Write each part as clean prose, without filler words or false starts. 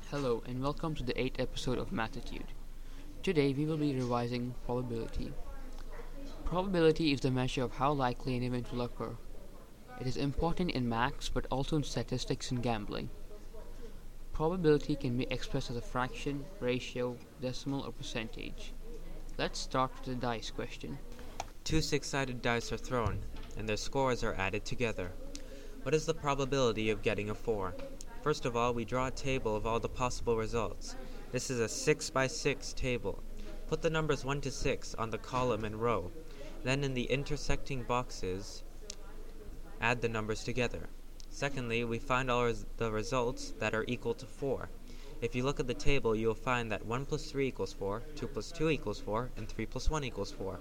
Hello and welcome to the 8th episode of Mathitude. Today we will be revising probability. Probability is the measure of how likely an event will occur. It is important in maths but also in statistics and gambling. Probability can be expressed as a fraction, ratio, decimal, or percentage. Let's start with the dice question. Two six-sided dice are thrown, and their scores are added together. What is the probability of getting a 4? First of all, we draw a table of all the possible results. This is a 6 by 6 table. Put the numbers 1 to 6 on the column and row. Then in the intersecting boxes, add the numbers together. Secondly, we find all the results that are equal to 4. If you look at the table, you will find that 1 plus 3 equals 4, 2 plus 2 equals 4, and 3 plus 1 equals 4.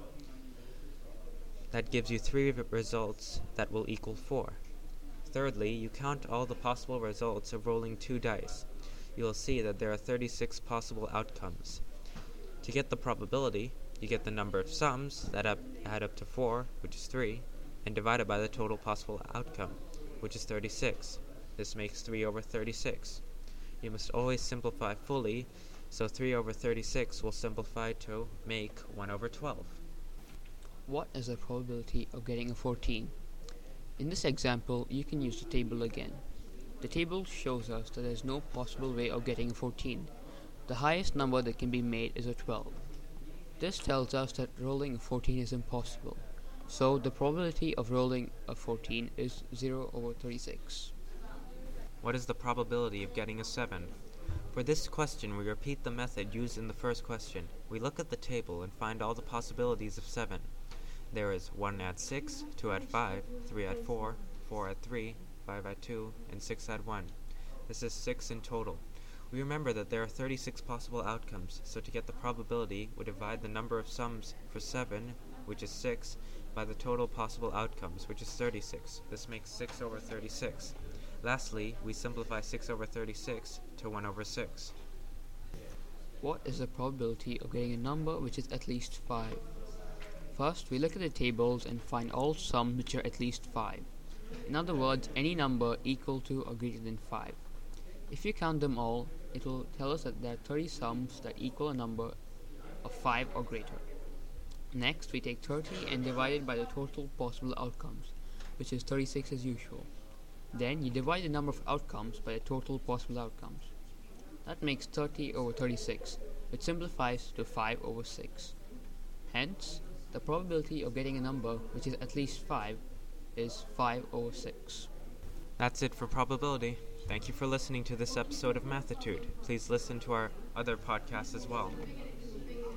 That gives you 3 results that will equal 4. Thirdly, you count all the possible results of rolling 2 dice. You will see that there are 36 possible outcomes. To get the probability, you get the number of sums that add up to 4, which is 3, and divide it by the total possible outcome, which is 36. This makes 3 over 36. You must always simplify fully, so 3 over 36 will simplify to make 1 over 12. What is the probability of getting a 14? In this example, you can use the table again. The table shows us that there is no possible way of getting a 14. The highest number that can be made is a 12. This tells us that rolling a 14 is impossible. So the probability of rolling a 14 is 0 over 36. What is the probability of getting a 7? For this question, we repeat the method used in the first question. We look at the table and find all the possibilities of 7. There is 1 add 6, 2 add 5, 3 add 4, 4 add 3, 5 add 2, and 6 add 1. This is 6 in total. We remember that there are 36 possible outcomes, so to get the probability, we divide the number of sums for 7, which is 6, by the total possible outcomes, which is 36. This makes 6 over 36. Lastly, we simplify 6 over 36 to 1 over 6. What is the probability of getting a number which is at least 5? First, we look at the tables and find all sums which are at least 5. In other words, any number equal to or greater than 5. If you count them all, it will tell us that there are 30 sums that equal a number of 5 or greater. Next, we take 30 and divide it by the total possible outcomes, which is 36 as usual. Then you divide the number of outcomes by the total possible outcomes. That makes 30 over 36, which simplifies to 5 over 6. Hence, the probability of getting a number which is at least 5 is 5 over 6. That's it for probability. Thank you for listening to this episode of Mathitude. Please listen to our other podcasts as well.